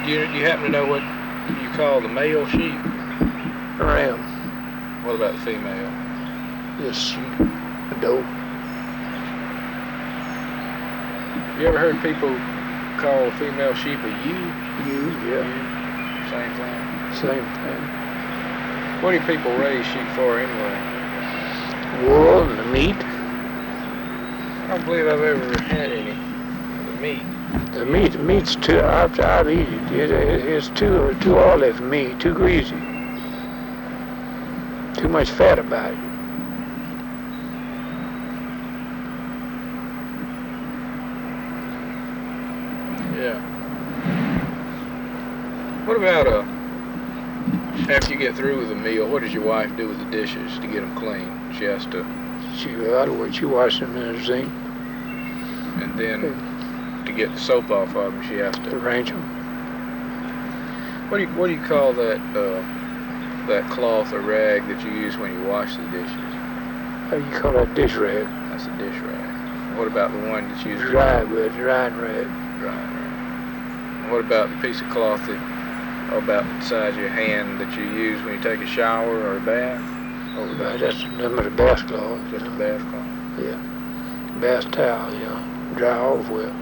you happen to know what you call the male sheep? Ram. What about the female? Just a doe. You ever heard people call a female sheep a ewe? Ewe, yeah. Same thing. Same thing. What do people raise sheep for anyway? Wool and the meat. I don't believe I've ever had any of the meat. The meat's too. I've eaten it. It's too oily for me. Too greasy. Too much fat about it. Yeah. What about after you get through with the meal, what does your wife do with the dishes to get them clean? She has to. She washes them in the zinc. And then to get the soap off of them, she has to arrange them. What do you call that that cloth or rag that you use when you wash the dishes? You call that dish rag? That's a dish rag. What about the one that's used? Drying rag. Drying rag. And what about the piece of cloth that about the size of your hand that you use when you take a shower or a bath? That's nothing but a bath cloth. Just a bath cloth? Yeah. Bath towel, dry off with.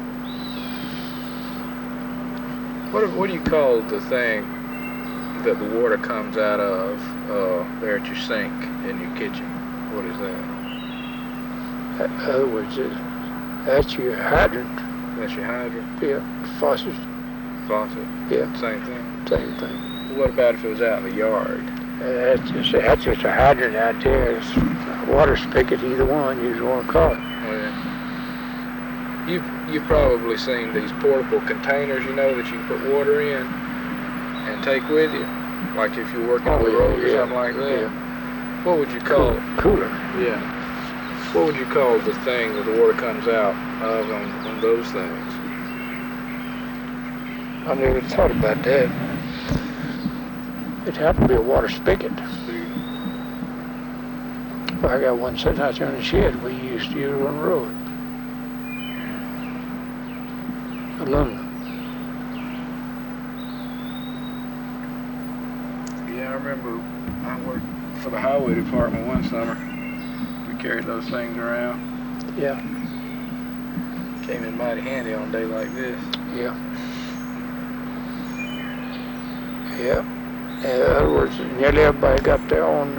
What do you call the thing that the water comes out of there at your sink in your kitchen? What is that? In other words, that's your hydrant. That's your hydrant? Yeah. Faucet. Faucet? Yeah. Same thing? Same thing. What about if it was out in the yard? That's just a hydrant out there. It's a water spigot, either one you want to call it. Oh, yeah. You've probably seen these portable containers, that you can put water in and take with you, like if you're working on the road or something like that. Yeah. What would you call it? Cooler. Yeah. What would you call the thing that the water comes out of on those things? I never thought about that. It'd have to be a water spigot. Well, I got one sitting out there in the shed we used to use on the road. Aluminum. Yeah, I remember I worked for the highway department one summer. We carried those things around. Yeah. Came in mighty handy on a day like this. Yeah. Yeah. In other words, nearly everybody got their own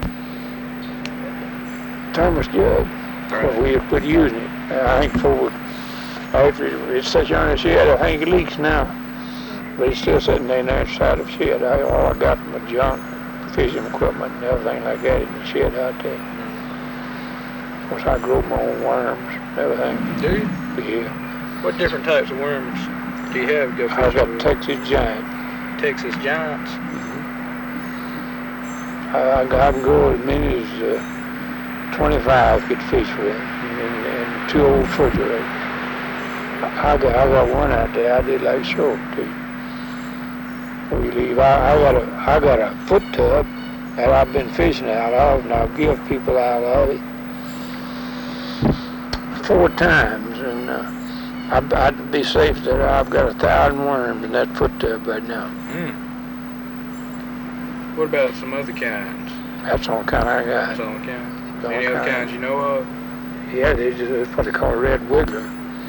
thermos jug. Right. We had quit using it. I think after it's such on the shed, I think it leaks now. But it's still sitting there inside the shed. All I got from the junk, fishing equipment and everything like that in the shed out there. Of course, I grow my own worms and everything. Do you? Yeah. What different types of worms do you have? I got Texas Giant. Texas Giants? I can go as many as 25 get fish with, and 2 old refrigerators. I got one out there. I did like to show it to you. When we leave, I got a foot tub that I've been fishing out of, and I'll give people out of it 4 times, and I'd be safe that I've got 1,000 worms in that foot tub right now. What about some other kinds? That's all kind I got. That's all kinds. Any other kinds you know of? Yeah, that's what they call a red wiggler.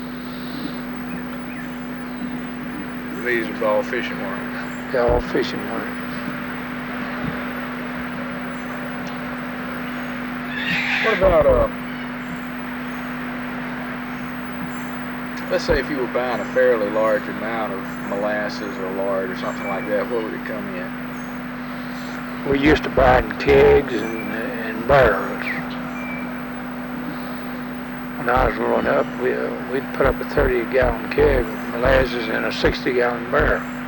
These are all fishing worms. They're all fishing worms. What about let's say if you were buying a fairly large amount of molasses or lard or something like that, what would it come in? We used to buy in kegs and barrels. When I was growing up, we'd put up a 30-gallon keg of molasses in a 60-gallon barrel.